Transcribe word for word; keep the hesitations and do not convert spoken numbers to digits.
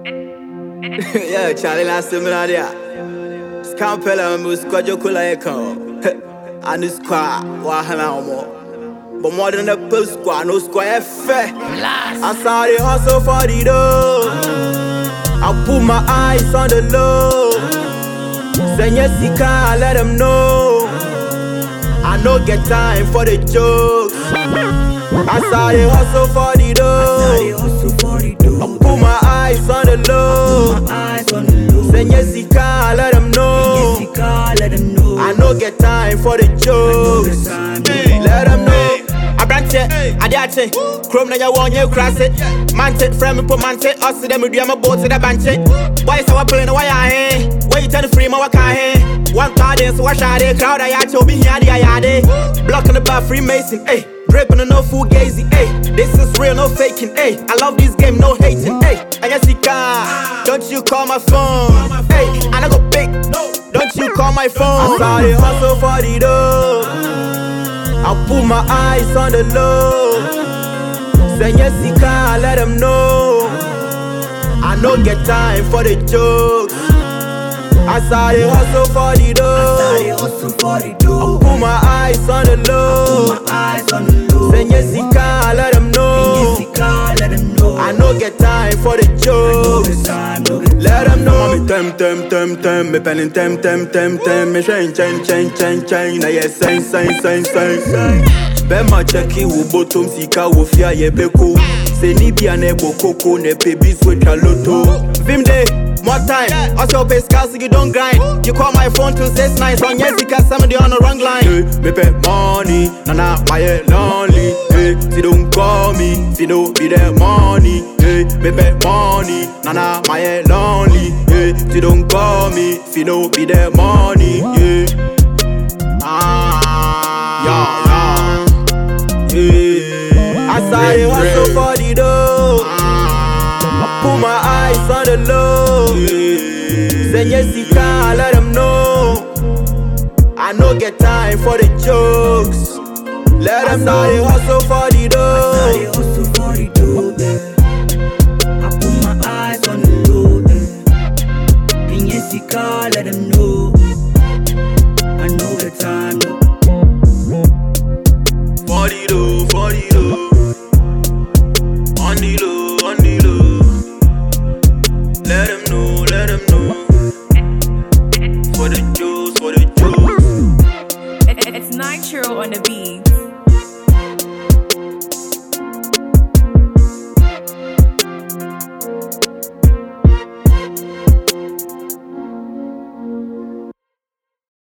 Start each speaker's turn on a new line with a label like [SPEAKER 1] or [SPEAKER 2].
[SPEAKER 1] Yeah, Charlie, last time I there. Scampella and Musquajo Kulaeko. And the squad, Wahana more. But more than the post squad, no square fair. I saw the hustle for the dough. I put my eyes on the low. Say yes, he can let them know. I no get time for the jokes. I saw the hustle for the dough. I put my eyes on the low. Say yes, he can let them know. I no get time for the jokes. Let them know. I branch it, I did it. Chrome na ya want you cross it. Mante, frame me put mante. Us them we do my boat to the bench. Why is our playing why I hey? Why you tell the free my waka hey? One card in so I shot it. Crowd I had to be here the I blocking the bar Freemason, ayy. Dripping no fool gazing, ayy. This is real, no faking, ayy. I love this game, no hating, ayy. And yes, you can. Don't you call my phone, ayy. And I go big, don't you call my phone. I saw the hustle for the dough. I put my eyes on the low. Say yes, you can, let them know. I no get time for the jokes. I saw the hustle for the dough. I put my eyes on the low. Say yes, you can, let them know. I no get time for the jokes. Let them know. Me tem tem tem tem, me penning tem tem tem tem, me chain chain chain chain chain. Na yes, sign sign sign sign. Be ma cheki wo bottom sika wo fia ye beko. Se ni bia ne bokoko ne baby switch a lotto. Vim day. More time, also pay scars so you don't grind. You call my phone to say nice on yes because somebody on the wrong line. Hey, me pay money, nah nah, my head lonely. Hey, she don't call me, she don't be there money. Hey, me pay money, nah nah, my head lonely. Hey, she don't call me, she don't be there money. Yeah, ah, yeah, yeah. I saw the hustle for the dough. Put my eyes on the low. Say yes, you can, let them know. I no get time for the jokes. Let them know they hustle for the dough.
[SPEAKER 2] I put my eyes on the low. And yes, you can, let them know. I know the time.
[SPEAKER 1] For the dough, for the dough. On the low, on the low. Let them know.